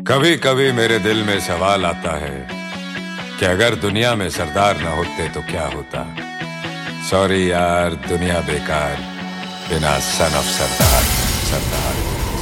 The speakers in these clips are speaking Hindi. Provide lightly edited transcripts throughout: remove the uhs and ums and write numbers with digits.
कभी कभी मेरे दिल में सवाल आता है कि अगर दुनिया में सरदार न होते तो क्या होता। सॉरी यार, दुनिया बेकार बिना सन ऑफ सरदार। सरदार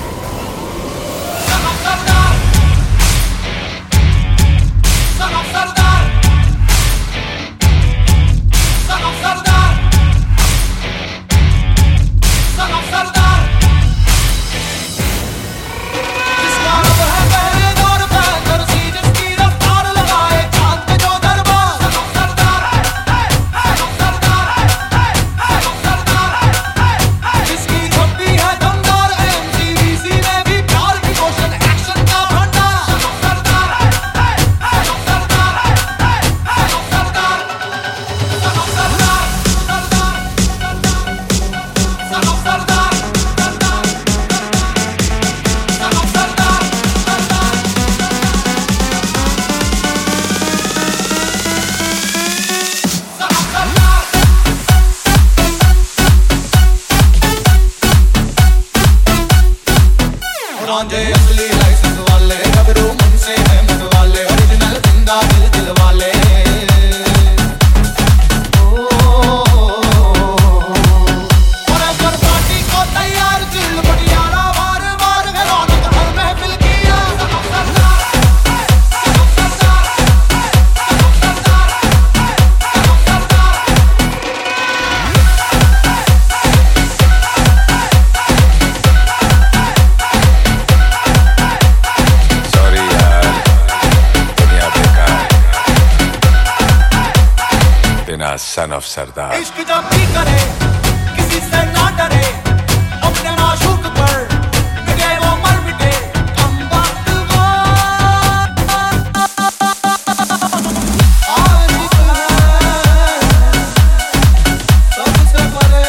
असली लाइसेंस वाले गबरू मन से है मत वाले ओरिजिनल जिंदा दिल दिल वाले और पार्टी को तैयार दिल बटियारा बार बार रौनक हर महफिल किया। Son of Sardaar. इश्क जब भी करे किसी से ना डरे, अपने माशूक पर मिटे वो मर मिटे हम बात वो आशिक है सबसे परे।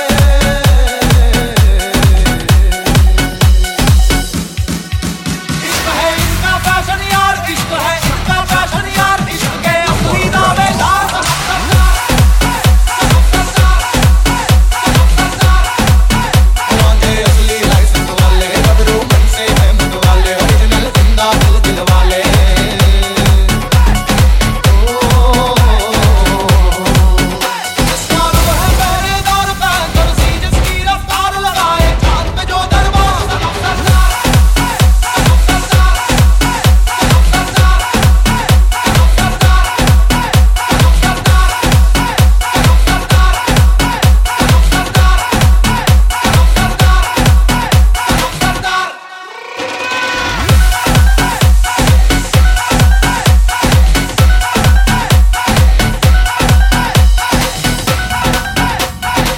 इश्क है इनका फैशन यार, इश्क है इनका फैशन यार, इश्क के असली दावेदार।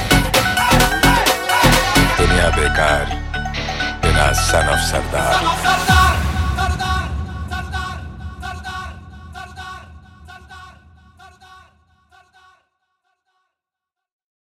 बेकार बिना सन ऑफ सरदार।